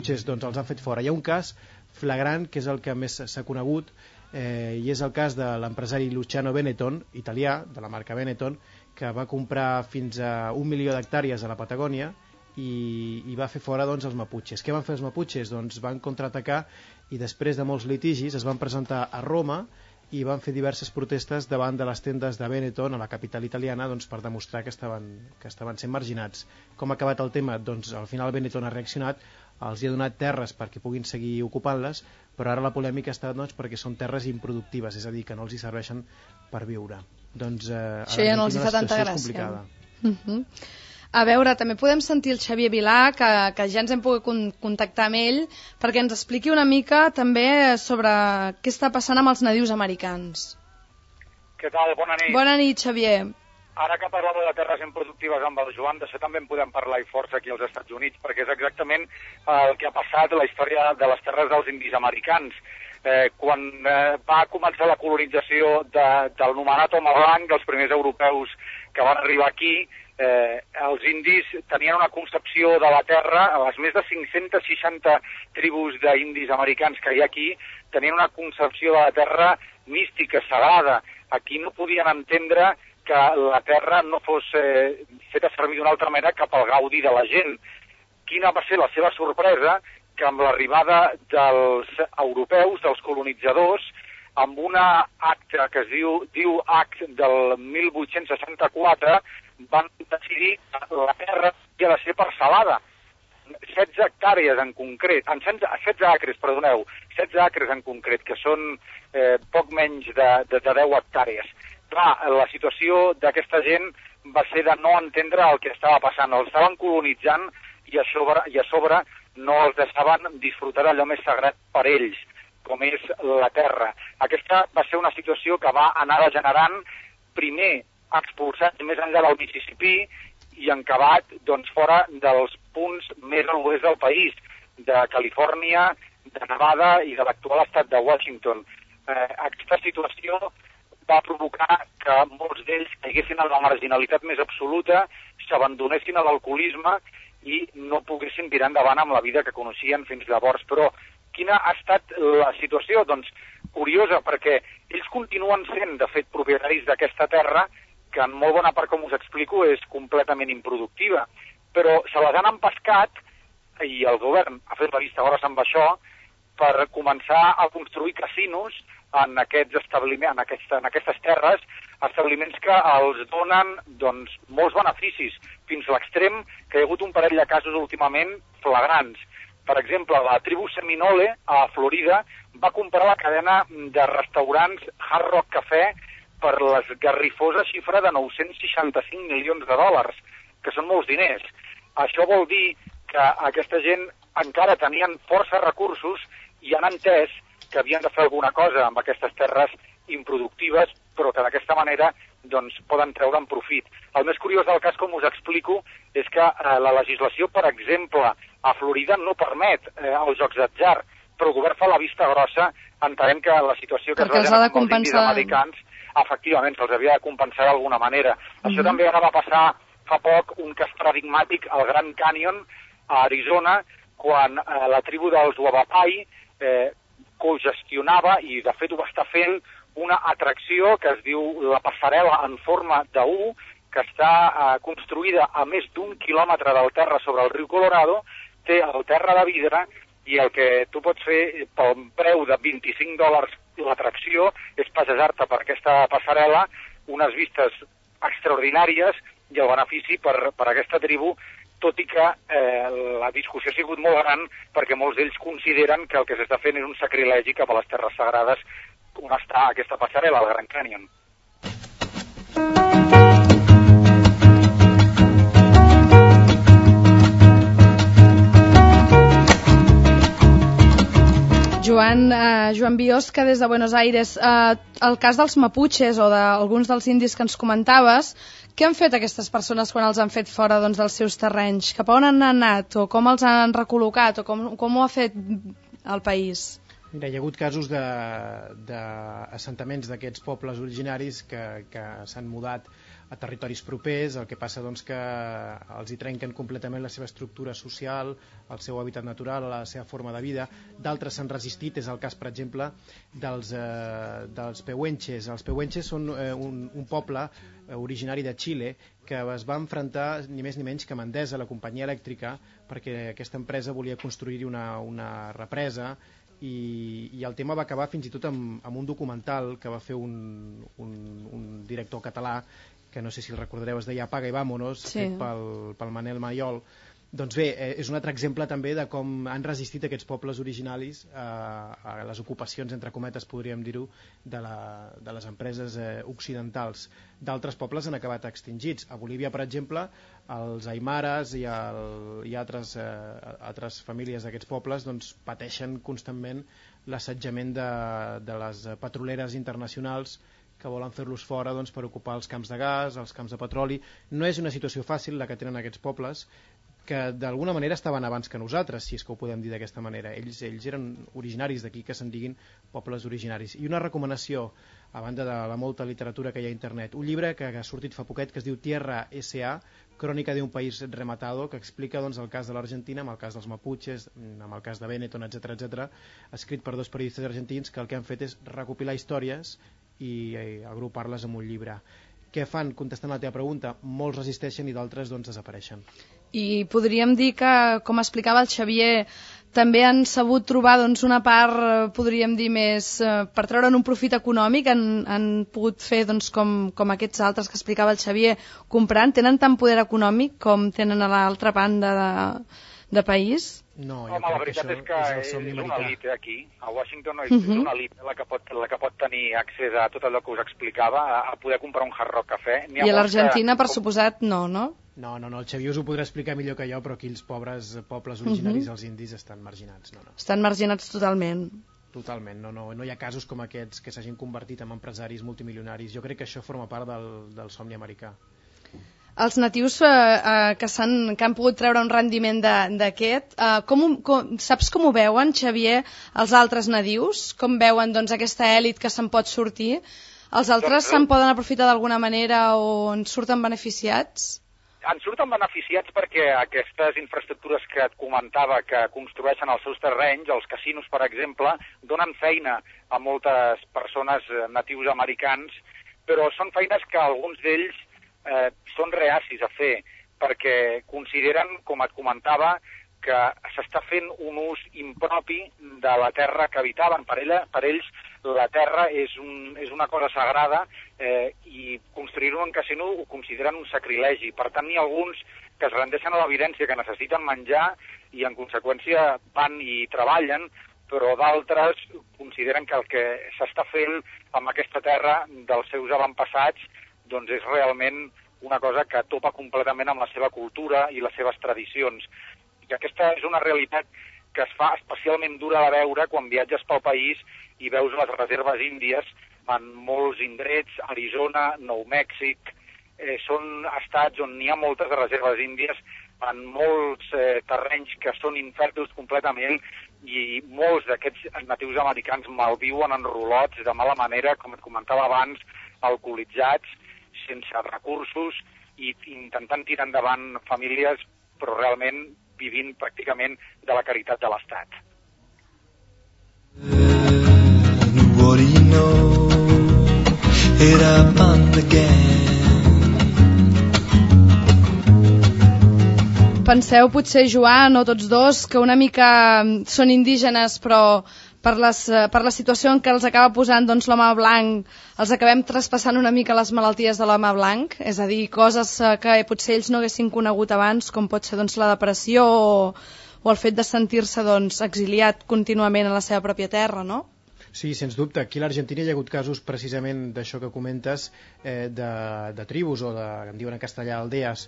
maputxes doncs, els han fet fora. Hi ha un cas flagrant que és el que més s'ha conegut, i és el cas de l'empresari Luciano Benetton, italià, de la marca Benetton, que va comprar fins a 1 milió d'hectàrees a la Patagònia i va fer fora doncs, els maputxes. Què van fer els maputxes? Doncs van contraatacar i després de molts litigis es van presentar a Roma i van fer diverses protestes davant de les tendes de Benetton a la capital italiana doncs, per demostrar que estaven sent marginats. Com ha acabat el tema? Doncs al final Benetton ha reaccionat, els hi ha donat terres perquè puguin seguir ocupant-les, però ara la polèmica està doncs, perquè són terres improductives, és a dir, que no els hi serveixen per viure. Doncs, això ja no els hi fa tanta gràcia. A veure, també podem sentir el Xavier Vilà, que ja ens hem pogut contactar amb ell, perquè ens expliqui una mica també sobre què està passant amb els nadius americans. Què tal? Bona nit. Bona nit, Xavier. Ara que parlava de terres improductives amb el Joan, d'això també en podem parlar i força aquí als Estats Units, perquè és exactament el que ha passat a la història de les terres dels indis americans. Quan va començar la colonització del nomenat home blanc, dels primers europeus que van arribar aquí, els indis tenien una concepció de la terra, a les més de 560 tribus d'indis americans que hi ha aquí, tenien una concepció de la terra mística, sagrada. Aquí no podien entendre que la terra no fos feta servir d'una altra manera que pel gaudi de la gent. Quina va ser la seva sorpresa? Que amb l'arribada dels europeus, dels colonitzadors, amb una acte que es diu Act del 1864, van decidir que la terra havia de ser parcel·lada. 16 hectàrees en concret, 16 acres, perdoneu, 16 acres en concret, que són poc menys de 10 hectàrees. Clar, la situació d'aquesta gent va ser de no entendre el que estava passant. Els estaven colonitzant i a sobre no els deixaven disfrutar d'allò més sagrat per ells, com és la terra. Aquesta va ser una situació que va anar degenerant, primer expulsats més enllà del Mississipí i acabat doncs, fora dels punts més a l'oest del país, de Califòrnia, de Nevada i de l'actual estat de Washington. Aquesta situació va provocar que molts d'ells caiguessin en la marginalitat més absoluta, s'abandonessin a l'alcoholisme i no poguessin tirar endavant amb la vida que coneixien fins llavors. Però quina ha estat la situació? Doncs curiosa, perquè ells continuen sent, de fet, propietaris d'aquesta terra, que en molt bona part, com us explico, és completament improductiva. Però se les han empescat, i el govern ha fet la vista grossa amb això, per començar a construir casinos en aquests establiments, en aquestes terres, establiments que els donen doncs, molts beneficis, fins a l'extrem que hi ha hagut un parell de casos últimament flagrants. Per exemple, la tribu Seminole, a Florida, va comprar la cadena de restaurants Hard Rock Café per l'esgarrifosa xifra de 965 milions de dòlars, que són molts diners. Això vol dir que aquesta gent encara tenien força recursos i han entès que havien de fer alguna cosa amb aquestes terres improductives, però que d'aquesta manera doncs, poden treure'n profit. El més curiós del cas, com us explico, és que la legislació, per exemple, a Florida no permet els jocs d'atzar, però el govern fa la vista grossa, entenent que la situació que es va generar amb els indis americans, efectivament, se'ls havia de compensar d'alguna manera. Això també ara va passar fa poc un cas paradigmàtic al Grand Canyon, a Arizona, quan la tribu dels Wabapai cogestionava, i de fet ho va estar fent, una atracció que es diu la passarel·la en forma d'U, que està construïda a més d'1 quilòmetre del terra sobre el riu Colorado, té el terra de vidre, i el que tu pots fer pel preu de $25 l'atracció és passejar-te per aquesta passarel·la, unes vistes extraordinàries i el benefici per aquesta tribu, tot i que la discussió ha sigut molt gran perquè molts d'ells consideren que el que s'està fent és un sacrilegi cap a les terres sagrades on està aquesta passarel·la, al Grand Canyon. Joan Biosca, des de Buenos Aires. El cas dels maputxes o d'alguns dels indis que ens comentaves, què han fet aquestes persones quan els han fet fora doncs, dels seus terrenys? Cap a on han anat? O com els han recol·locat? O com ho ha fet el país? Mira, hi ha hagut casos d'assentaments d'aquests pobles originaris que s'han mudat a territoris propers, el que passa doncs, que els hi trenquen completament la seva estructura social, el seu hàbitat natural, la seva forma de vida. D'altres s'han resistit, és el cas, per exemple, dels pehuenches. Els pehuenches són un poble originari de Xile que es va enfrontar ni més ni menys que amb Endesa, la companyia elèctrica, perquè aquesta empresa volia construir una represa i el tema va acabar fins i tot amb un documental que va fer un director català, que no sé si el recordareu, es deia Apaga y vámonos, fet pel Manel Maiol. Doncs bé, és un altre exemple també de com han resistit aquests pobles originaris a les ocupacions, entre cometes podríem dir-ho, de les empreses occidentals. D'altres pobles han acabat extingits. A Bolívia, per exemple, els aimares i altres famílies d'aquests pobles doncs, pateixen constantment l'assetjament de les petroleres internacionals que volen fer-los fora doncs, per ocupar els camps de gas, els camps de petroli. No és una situació fàcil la que tenen aquests pobles, que d'alguna manera estaven abans que nosaltres, si és que ho podem dir d'aquesta manera. Ells eren originaris d'aquí, que se'n diguin pobles originaris. I una recomanació, a banda de la molta literatura que hi ha a internet, un llibre que ha sortit fa poquet que es diu Tierra S.A., Crònica d'un país rematado, que explica doncs, el cas de l'Argentina, amb el cas dels Mapuches, amb el cas de Benetton, etc., escrit per dos periodistes argentins que el que han fet és recopilar històries i agrupar-les en un llibre. Què fan? Contestant la teva pregunta, molts resisteixen i d'altres doncs, desapareixen. I podríem dir que, com explicava el Xavier, també han sabut trobar doncs, una part, podríem dir, més per treure'n un profit econòmic, han pogut fer doncs, com aquests altres que explicava el Xavier, comprant. Tenen tant poder econòmic com tenen a l'altra banda de país? No, home, la veritat és que és una elit aquí. A Washington és una elit la que pot tenir accés a tot allò que us explicava, a poder comprar un Hard Rock Cafè. I a l'Argentina, per suposat, no? No, el Xavier us ho podrà explicar millor que jo, però aquí els pobres pobles originaris, els indis, estan marginats. No. Estan marginats totalment. Totalment, no hi ha casos com aquests que s'hagin convertit en empresaris multimilionaris. Jo crec que això forma part del somni americà. Els natius que han pogut treure un rendiment d'aquest, saps com ho veuen, Xavier, els altres nadius? Com veuen doncs, aquesta èlit que se'n pot sortir? Els altres se'n poden aprofitar d'alguna manera o en surten beneficiats? En surten beneficiats perquè aquestes infraestructures que et comentava que construeixen els seus terrenys, els casinos, per exemple, donen feina a moltes persones natius americans, però són feines que alguns d'ells són reacis a fer, perquè consideren, com et comentava, que s'està fent un ús impropi de la terra que habitaven. Per ells la terra és una cosa sagrada i construir-ho en casino ho consideren un sacrilegi. Per tant, hi ha alguns que es rendeixen a l'evidència que necessiten menjar i en conseqüència van i treballen, però d'altres consideren que el que s'està fent amb aquesta terra dels seus avantpassats doncs és realment una cosa que topa completament amb la seva cultura i les seves tradicions. I aquesta és una realitat que es fa especialment dura de veure quan viatges pel país i veus les reserves índies en molts indrets, Arizona, Nou Mèxic, són estats on hi ha moltes reserves índies, en molts terrenys que són infèrtils completament i molts d'aquests natius americans malviuen en rolots de mala manera, com et comentava abans, alcoholitzats, sense recursos i intentant tirar endavant famílies, però realment vivint pràcticament de la caritat de l'Estat. What do you know? Hit up on the gang. Penseu, potser, Joan, o tots dos, que una mica són indígenes, però per la situació en què els acaba posant doncs, l'home blanc, els acabem traspassant una mica les malalties de l'home blanc, és a dir, coses que potser ells no haguessin conegut abans, com pot ser doncs, la depressió o el fet de sentir-se doncs, exiliat contínuament a la seva pròpia terra, no? Sí, sens dubte. Aquí a l'Argentina hi ha hagut casos precisament d'això que comentes, de tribus, o en diuen en castellà aldees,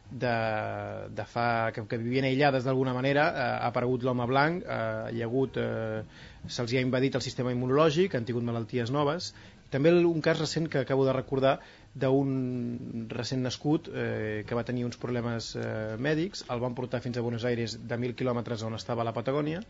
que vivien aïllades d'alguna manera. Ha aparegut l'home blanc, se'ls ha invadit el sistema immunològic, han tingut malalties noves. També un cas recent que acabo de recordar d'un recent nascut que va tenir uns problemes mèdics, el van portar fins a Buenos Aires de 1.000 quilòmetres on estava la Patagònia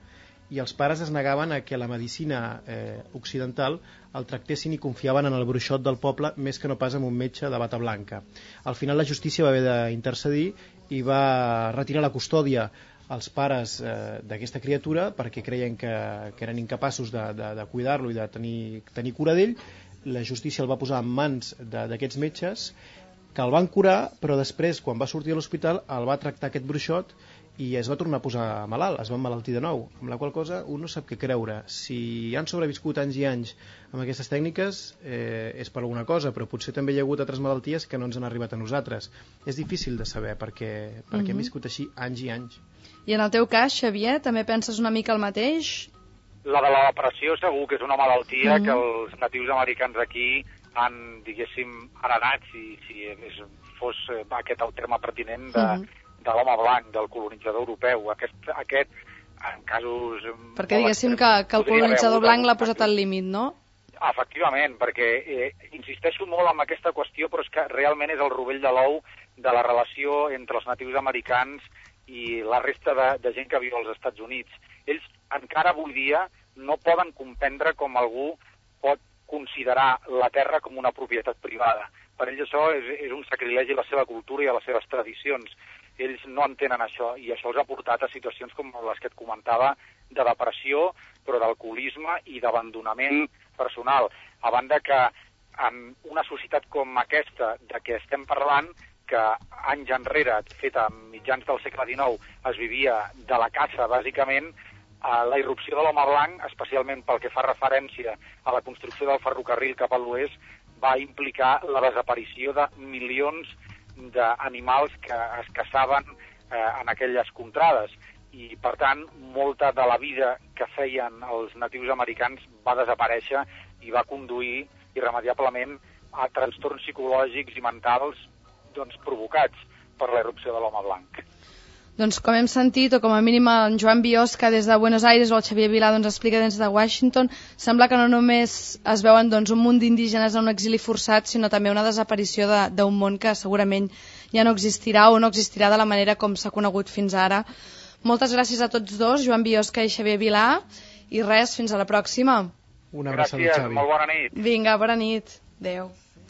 i els pares es negaven a que la medicina occidental el tractessin i confiaven en el bruixot del poble més que no pas en un metge de bata blanca. Al final la justícia va haver d'intercedir i va retirar la custòdia als pares d'aquesta criatura perquè creien que eren incapaços de cuidar-lo i de tenir cura d'ell. La justícia el va posar en mans d'aquests metges que el van curar, però després, quan va sortir a l'hospital, el va tractar aquest bruixot i es va tornar a posar malalt, es va emmalaltir de nou, amb la qual cosa un no sap què creure. Si han sobreviscut anys i anys amb aquestes tècniques és per alguna cosa, però potser també hi ha hagut altres malalties que no ens han arribat a nosaltres. És difícil de saber perquè hem viscut així anys i anys. I en el teu cas, Xavier, també penses una mica el mateix? La de la depressió segur que és una malaltia que els natius americans aquí han, diguéssim, heredat, si fos aquest el terme pertinent de l'home blanc, del colonitzador europeu. Aquest en casos... Perquè diguéssim que el colonitzador blanc l'ha posat al límit, no? Efectivament, perquè insisteixo molt en aquesta qüestió, però és que realment és el rovell de l'ou de la relació entre els natius americans i la resta de gent que viu als Estats Units. Ells encara avui dia no poden comprendre com algú pot considerar la terra com una propietat privada. Per ells això és un sacrilegi a la seva cultura i a les seves tradicions. Ells no entenen això i això els ha portat a situacions com les que et comentava de depressió, però d'alcoholisme i d'abandonament personal. A banda que en una societat com aquesta de què estem parlant, que anys enrere, feta a mitjans del segle XIX, es vivia de la caça, bàsicament, la irrupció de l'home blanc, especialment pel que fa referència a la construcció del ferrocarril cap a l'oest, va implicar la desaparició de milions d'animals que es caçaven en aquelles contrades. I, per tant, molta de la vida que feien els natius americans va desaparèixer i va conduir irremediablement a trastorns psicològics i mentals provocats per la irrupció de l'home blanc. Doncs com hem sentit, o com a mínim en Joan Biosca des de Buenos Aires o el Xavier Vilà explica des de Washington, sembla que no només es veuen un munt d'indígenes en un exili forçat, sinó també una desaparició d'un món que segurament ja no existirà o no existirà de la manera com s'ha conegut fins ara. Moltes gràcies a tots dos, Joan Biosca i Xavier Vilà, i res, fins a la pròxima. Una abraçada, Xavi. Gràcies, molt bona nit. Vinga, bona nit. Adéu.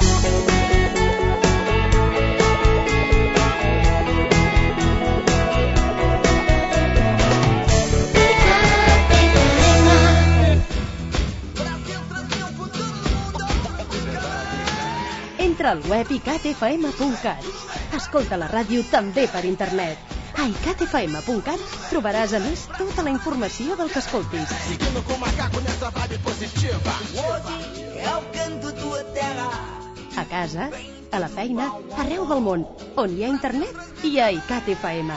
Entra al web icatfm.cat. Escolta la ràdio també per internet. A icatfm.cat trobaràs a més tota la informació del que escoltis. A casa, a la feina, arreu del món. On hi ha internet, hi ha icatfm.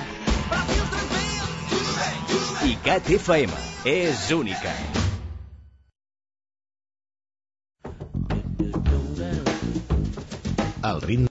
icatfm és única. El ritme